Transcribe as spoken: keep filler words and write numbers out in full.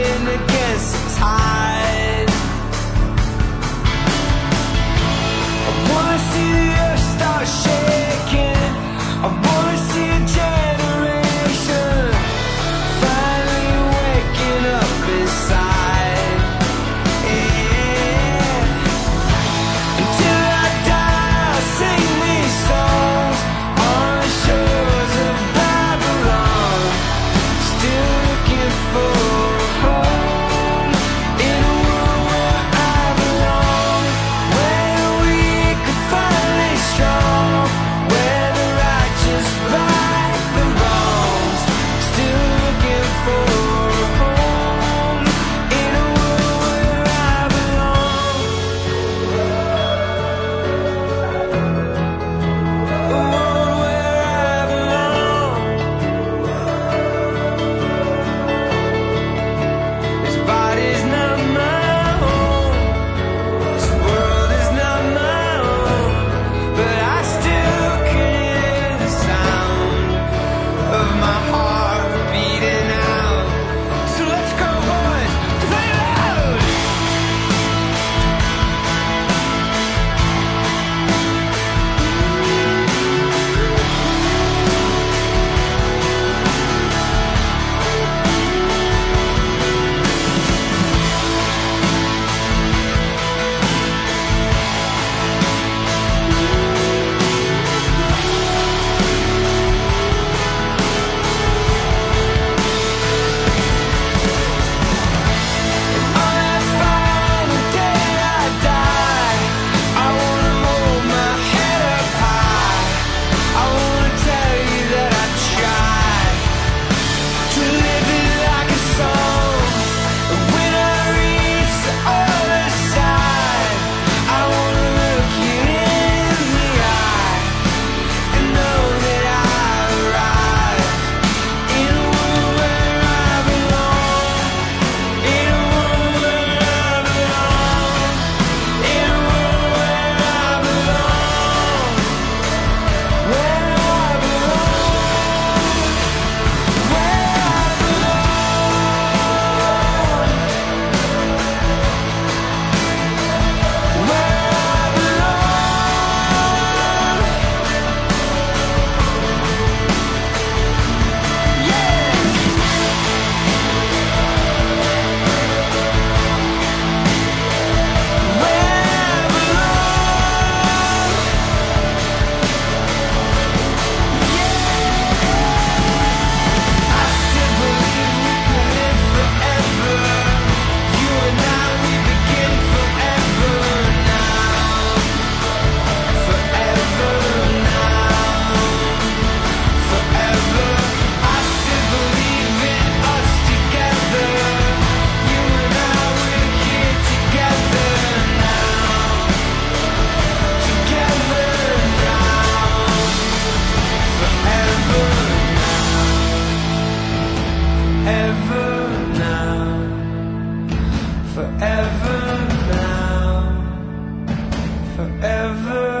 rocking against the tide. I wanna see the earth start shaking. I wanna see a generation finally waking up inside. Yeah. Until I die, I'll sing these songs on the shores of Babylon. Still looking for a home in a world where I belong, where we could finally strong, where the righteous right the wrongs. Still looking for a home in a world where I belong, a world where I belong. This body's not my home, this world is not my own, but I still can hear the sound of my heart beating out. So let's go, boys, play loud. On that final day I die, I wanna hold my head up high. I wanna tell you that I tried to live it like a song. And when I reach the other side, I wanna look you in the eye and know that I arrived in a world where I belong, in a world where I belong, in a world where I belong, where I belong, where I belong, where I belong. Yeah. Forever now, forever